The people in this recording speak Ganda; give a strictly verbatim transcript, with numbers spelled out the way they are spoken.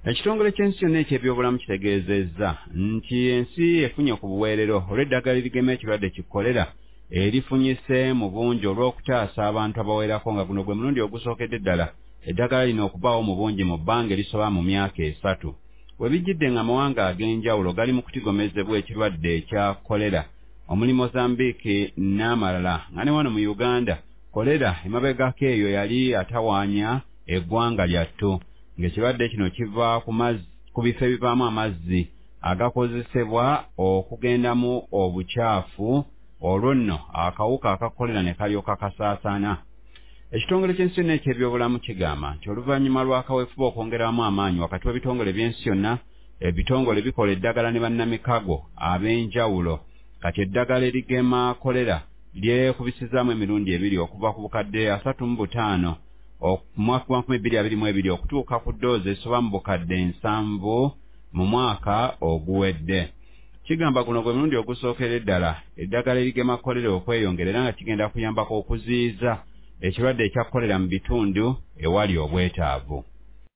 Ekitongole ky'ensi yonna eky'ebyobulamu kitegeezezza nti ensi efunye ku buweerero olw'eddagala erigema ekirwadde ki kolera erifunyise mu bungi olw'okutaasa abantu abawerako nga guno gwe mulundi ogusookedde ddala eddagala lino okubaawo mu bungi mu bbanga erisoba mu myaka esatu. We bijjidde ng'amawanga ag'enjawulo gali mu kutigomezebwa ekirwadde ekya kolera omuli Mozambique n'amalala nga ne wano mu Uganda kolera emabegako eyo yali atawaanya eggwanga lyattu ng'ekirwadde kino kiva ku mazzi ku bifo ebivaamu amazzi agakozesebwa okugendamu obukyafu olwo nno akawuka aka kolera ne kalyoka kasaasaana. Ekitongole ky'ensi yonna eky'ebyobulamu kigamba nti oluvannyuma lw'akaweefube okwongeramu amaanyi wakati w'ebitongole by'ensi yonna ebitongole bikola eddagala ne bannamikago ab'enjawulo kati eddagala erigema kolera lyekubisizaamu emirundi ebiri okuva ku bukadde asatu mu butaano omwaka gwa nkumi bbiri abiri mu ebiri okutuuka ku ddoozi esoba mu bukadde nsanvu mu mwaka oguwedde. Kigamba guno gwe mulundi ogusookera eddala eddagala erigema kolera okweyongera era nga kigenda kuyambako okuziyiza ekirwadde ekya kolera mu bitundu ewali obwetaavu.